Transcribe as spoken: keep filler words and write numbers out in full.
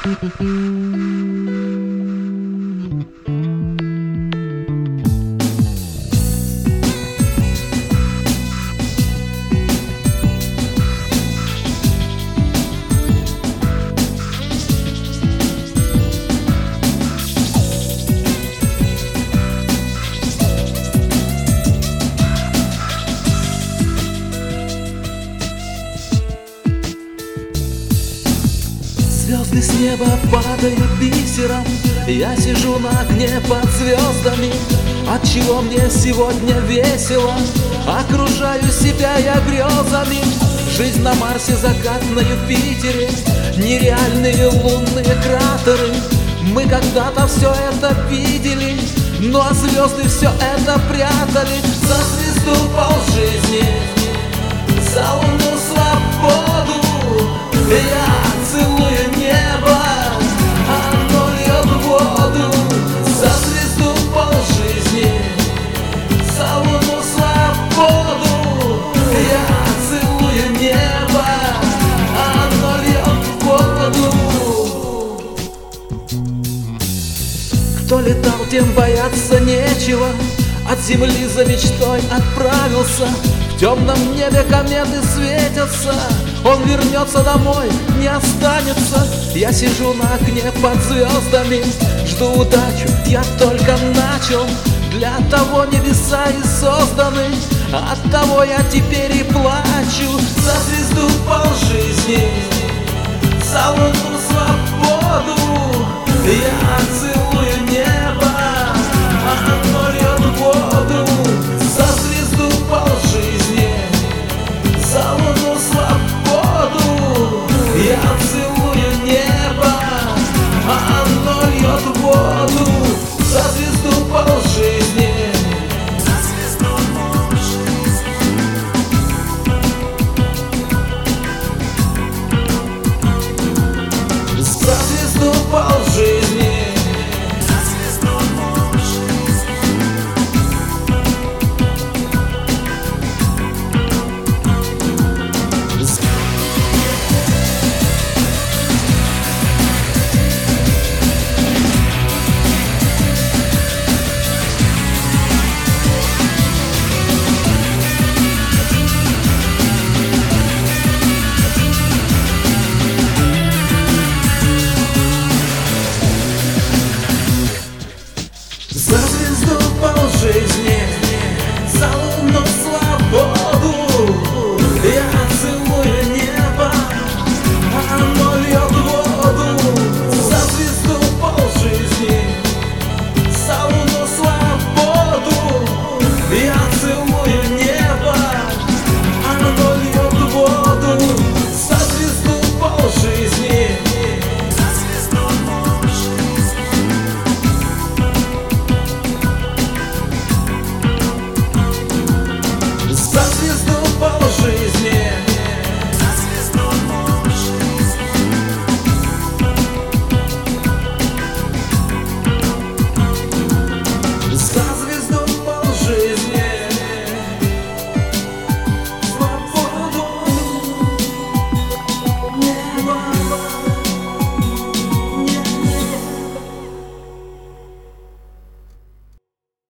Звезды с неба падают бисером, я сижу на окне под звездами. Отчего мне сегодня весело, окружаю себя я грезами. Жизнь на Марсе, закат на Юпитере, нереальные лунные кратеры. Мы когда-то все это видели, ну а звезды все это прятали. За звезду полжизни, за луну свободу я целую небо, оно льет воду. За звезду полжизни, за луну свободу я целую небо, оно льет воду. Кто летал, тем бояться нечего, от земли за мечтой отправился. В темном небе кометы светятся, он вернется домой, не останется. Я сижу на окне под звездами, жду удачу, я только начал. Для того небеса и созданы, от того я теперь и плачу. За звезду полжизни,